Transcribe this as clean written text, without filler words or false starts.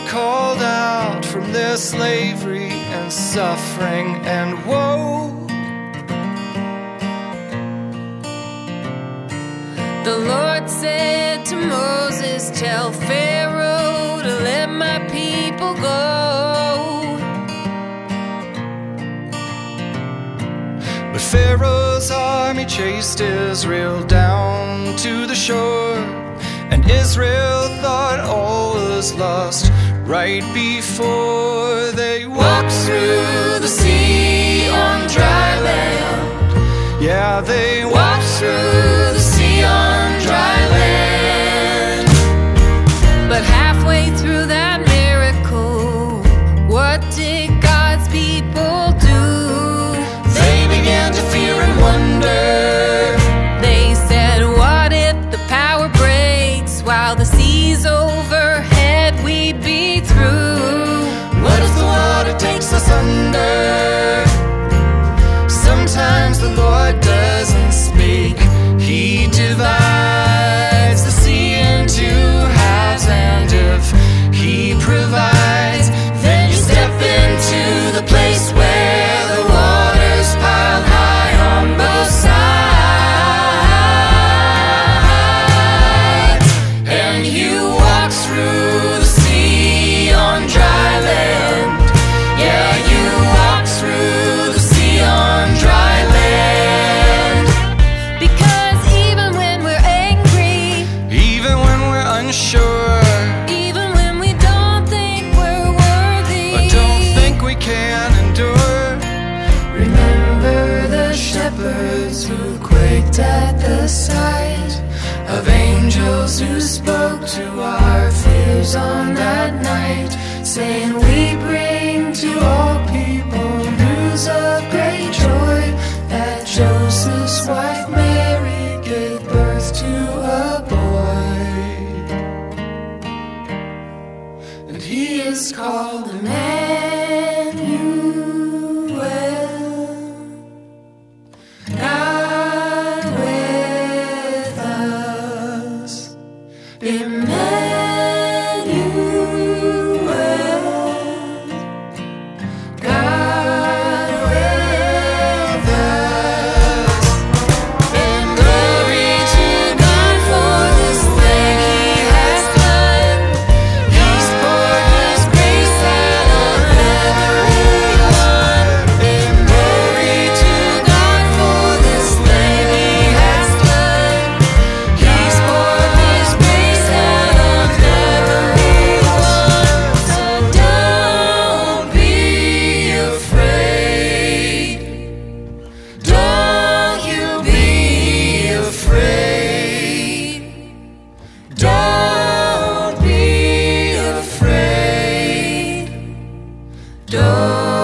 called out from their slavery and suffering and woe. The Lord said to Moses, tell Pharaoh to let my people go. But Pharaoh's army chased Israel down to the shore, and Israel thought all was lost right before they walked through the sea on dry land. Yeah, they walked through the sea on dry land. But halfway through that miracle, what did God's people do? They began to fear and wonder. They said, what if the power breaks while the sea's overhead we'd be through? What if the water takes us under? Sometimes the Lord doesn't speak. He divides the sea into halves, and if He provides, then you step into the place where the waters pile high on both sides, and you walk through the sea on dry land. Yeah, you walk through the sea on dry land. Because even when we're angry, Even when we're unsure, even when we don't think we're worthy, or don't think we can endure, remember the shepherds who quaked at the sight of angels who spoke to our fears on that night, saying, we bring to all people news of great joy, that Joseph's wife Mary gave birth to a boy, and he is called Emmanuel, God with us. Emmanuel, God with us. And glory to God for this thing He has done. He's poured His grace out of everyone. And glory to God for this thing He has done. He's poured His grace out of everyone. So don't be afraid. Don't you be afraid. Don't be afraid. Don't